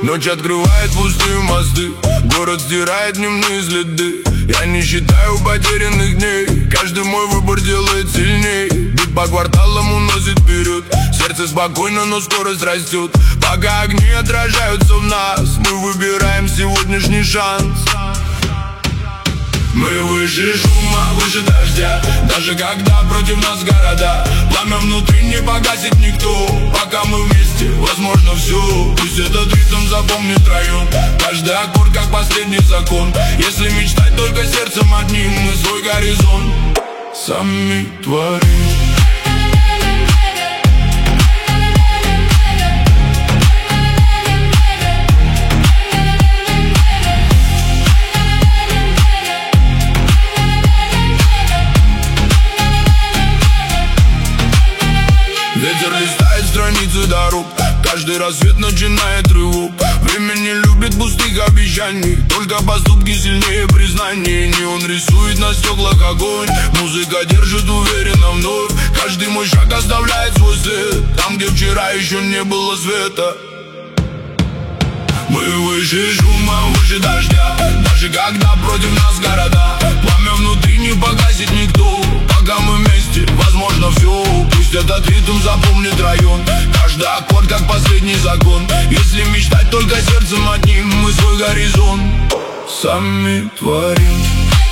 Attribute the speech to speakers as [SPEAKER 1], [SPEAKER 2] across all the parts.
[SPEAKER 1] Ночь открывает пустые мосты, город стирает дневные следы. Я не считаю потерянных дней, каждый мой выбор делает сильней. Бит по кварталам уносит вперед, сердце спокойно, но скорость растет. Пока огни отражаются в нас, мы выбираем сегодняшний шанс. Мы выше шума, выше дождя, даже когда против нас города. Пламя внутри не погасит никто, пока мы вместе, возможно все. Пусть этот ритм запомнит район, каждый аккорд как последний закон. Если мечтать только сердцем одним, мы свой горизонт сами творим. Ветер листает страницы дорог, каждый рассвет начинает рывок. Время не любит пустых обещаний, только поступки сильнее признаний. Неон рисует на стеклах огонь, музыка держит уверенно вновь. Каждый мой шаг оставляет свой след, там, где вчера еще не было света. Мы выше шума, выше дождя, даже когда против нас города. Пламя внутри не погасит никто, пока мы вместе, возможно все. Пусть этот ритм запомнит район, каждый аккорд как последний закон. Если мечтать только сердцем одним, мы свой горизонт сами творим.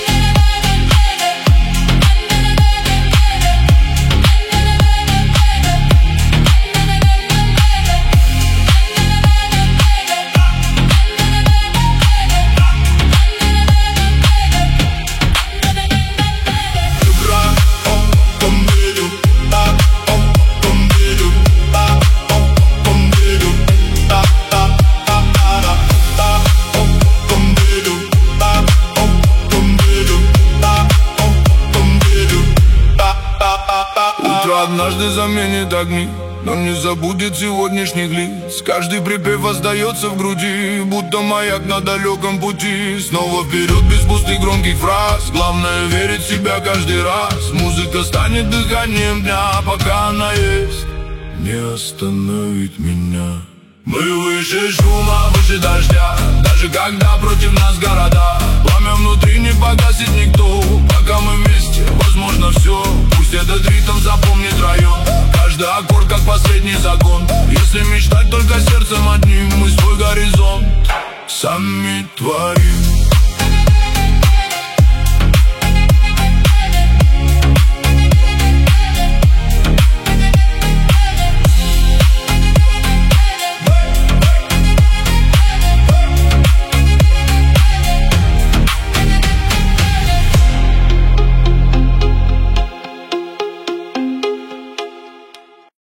[SPEAKER 1] Однажды заменит огни, но не забудет сегодняшних лиц. Каждый припев остается в груди, будто маяк на далеком пути. Снова вперед без пустых громких фраз, главное верить в себя каждый раз. Музыка станет дыханием дня, пока она есть, не остановит меня. Мы выше шума, выше дождя, даже когда против нас города. Пламя внутри не погасит никто, пока мы вместе, возможно все. Пусть этот ритм запомнит район, каждый аккорд как последний закон. Если мечтать только сердцем одним, мы свой горизонт сами творим.